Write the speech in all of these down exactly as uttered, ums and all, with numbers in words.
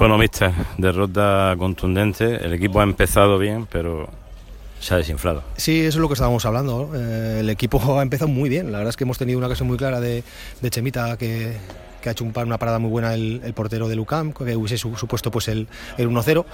Bueno, mister, derrota contundente. El equipo ha empezado bien, pero se ha desinflado. Sí, eso es lo que estábamos hablando, ¿no? Eh, el equipo ha empezado muy bien. La verdad es que hemos tenido una ocasión muy clara de, de Chemita, que, que ha hecho un, una parada muy buena el, el portero del U C A M, que hubiese supuesto pues el, el uno cero,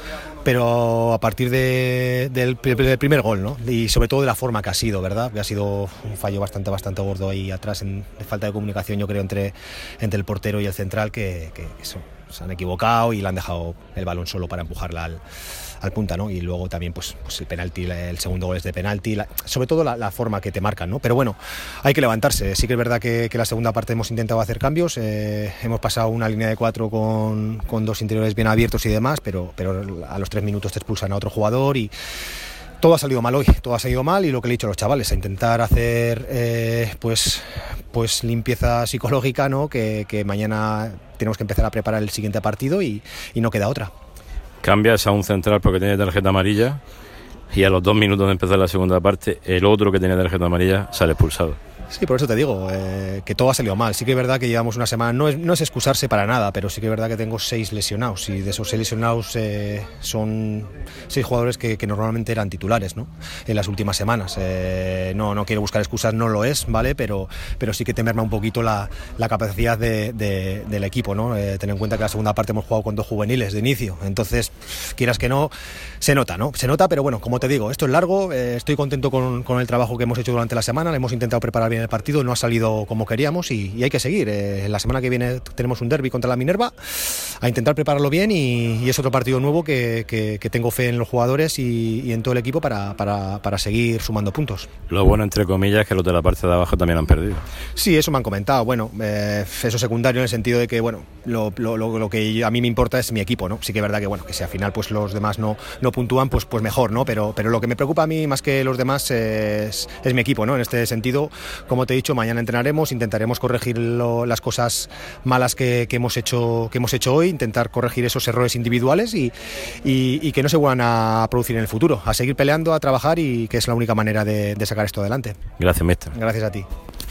pero a partir de, del, del primer gol, ¿no? Y sobre todo de la forma que ha sido, ¿verdad? Que ha sido un fallo bastante bastante gordo ahí atrás, en, de falta de comunicación, yo creo, entre, entre el portero y el central, que, que eso, se han equivocado y le han dejado el balón solo para empujarla al, al punta, ¿no? Y luego también pues, pues el penalti, el segundo gol es de penalti, la, sobre todo la, la forma que te marcan, ¿no? Pero bueno, hay que levantarse. Sí que es verdad que, que la segunda parte hemos intentado hacer cambios, eh, hemos pasado una línea de cuatro con, con dos interiores bien abiertos y demás, pero, pero a los tres minutos te expulsan a otro jugador y todo ha salido mal hoy, todo ha salido mal, y lo que le he dicho a los chavales, a intentar hacer eh, pues, pues limpieza psicológica, ¿no? Que, que mañana tenemos que empezar a preparar el siguiente partido y, y no queda otra. Cambias a un central porque tiene tarjeta amarilla y a los dos minutos de empezar la segunda parte el otro que tenía tarjeta amarilla sale expulsado. Sí, por eso te digo, eh, que todo ha salido mal. Sí que es verdad que llevamos una semana, no es, no es excusarse para nada, pero sí que es verdad que tengo seis lesionados, y de esos seis lesionados eh, son seis jugadores que, que normalmente eran titulares, ¿no? En las últimas semanas. Eh, no, no quiero buscar excusas, no lo es, ¿vale? Pero, pero sí que te merma un poquito la, la capacidad de, de, del equipo, ¿no? Eh, ten en cuenta que la segunda parte hemos jugado con dos juveniles de inicio, entonces, quieras que no, se nota, ¿no? Se nota, pero bueno, como te digo, esto es largo, eh, estoy contento con, con el trabajo que hemos hecho durante la semana, le hemos intentado preparar bien el partido, no ha salido como queríamos y, y hay que seguir. Eh, la semana que viene tenemos un derbi contra la Minerva, a intentar prepararlo bien, y, y es otro partido nuevo que, que, que tengo fe en los jugadores y, y en todo el equipo para, para, para seguir sumando puntos. Lo bueno, entre comillas, es que los de la parte de abajo también han perdido. Sí, eso me han comentado. Bueno, eh, eso secundario en el sentido de que, bueno, lo, lo, lo que a mí me importa es mi equipo, ¿no? Sí que es verdad que, bueno, que si al final pues los demás no, no puntúan, pues, pues mejor, ¿no? Pero, pero lo que me preocupa a mí más que los demás es, es mi equipo, ¿no? En este sentido, como te he dicho, mañana entrenaremos, intentaremos corregir lo, las cosas malas que, que hemos hecho que hemos hecho hoy, intentar corregir esos errores individuales y, y, y que no se vuelvan a producir en el futuro, a seguir peleando, a trabajar, y que es la única manera de, de sacar esto adelante. Gracias, mister. Gracias a ti.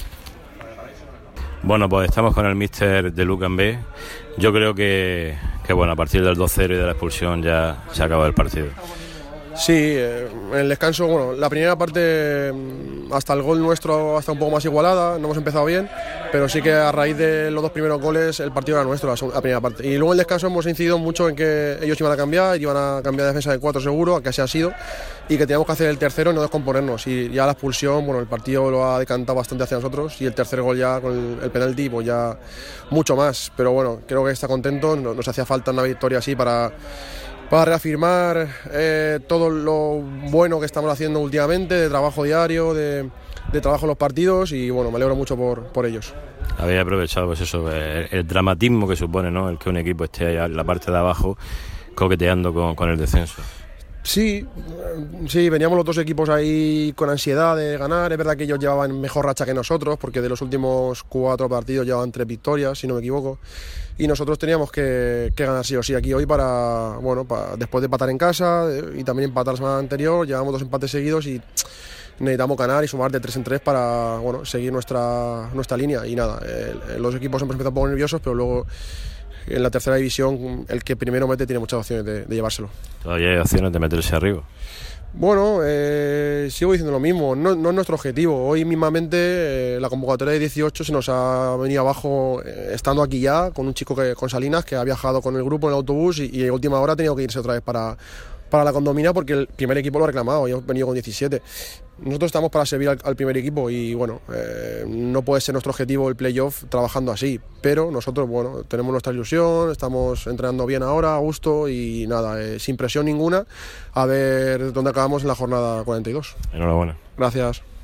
Bueno, pues estamos con el mister de U C A M B. Yo creo que, que bueno, a partir del dos cero y de la expulsión ya se ha acabado el partido. Sí, eh, en el descanso, bueno, la primera parte hasta el gol nuestro hasta un poco más igualada, no hemos empezado bien, pero sí que a raíz de los dos primeros goles el partido era nuestro, la, la primera parte. Y luego en el descanso hemos incidido mucho en que ellos iban a cambiar, iban a cambiar de defensa de cuatro seguro, que así ha sido, y que teníamos que hacer el tercero y no descomponernos. Y ya la expulsión, bueno, el partido lo ha decantado bastante hacia nosotros, y el tercer gol ya con el, el penalti, pues ya mucho más. Pero bueno, creo que está contento, nos, nos hacía falta una victoria así para... para reafirmar eh, todo lo bueno que estamos haciendo últimamente, de trabajo diario, de, de trabajo en los partidos, y bueno, me alegro mucho por, por ellos. Habéis aprovechado pues eso, el, el dramatismo que supone, ¿no?, el que un equipo esté allá en la parte de abajo coqueteando con, con el descenso. Sí, sí, veníamos los dos equipos ahí con ansiedad de ganar. Es verdad que ellos llevaban mejor racha que nosotros, porque de los últimos cuatro partidos llevaban tres victorias, si no me equivoco, y nosotros teníamos que, que ganar sí o sí aquí hoy para, bueno, para, después de empatar en casa y también empatar la semana anterior, llevamos dos empates seguidos y necesitamos ganar y sumar de tres en tres para, bueno, seguir nuestra, nuestra línea. Y nada, el, los equipos hemos empezado un poco nerviosos, pero luego en la tercera división el que primero mete tiene muchas opciones de, de llevárselo. Todavía hay opciones de meterse arriba. Bueno, eh, sigo diciendo lo mismo, no, no es nuestro objetivo. Hoy mismamente eh, la convocatoria de dieciocho se nos ha venido abajo, eh, estando aquí ya con un chico que, con Salinas, que ha viajado con el grupo en el autobús, y, y a última hora ha tenido que irse otra vez para, para la condomina, porque el primer equipo lo ha reclamado y hemos venido con diecisiete. Nosotros estamos para servir al, al primer equipo, y bueno, eh, no puede ser nuestro objetivo el playoff trabajando así, pero nosotros, bueno, tenemos nuestra ilusión, estamos entrenando bien ahora, a gusto, y nada, eh, sin presión ninguna, a ver dónde acabamos en la jornada cuarenta y dos. Enhorabuena. Gracias.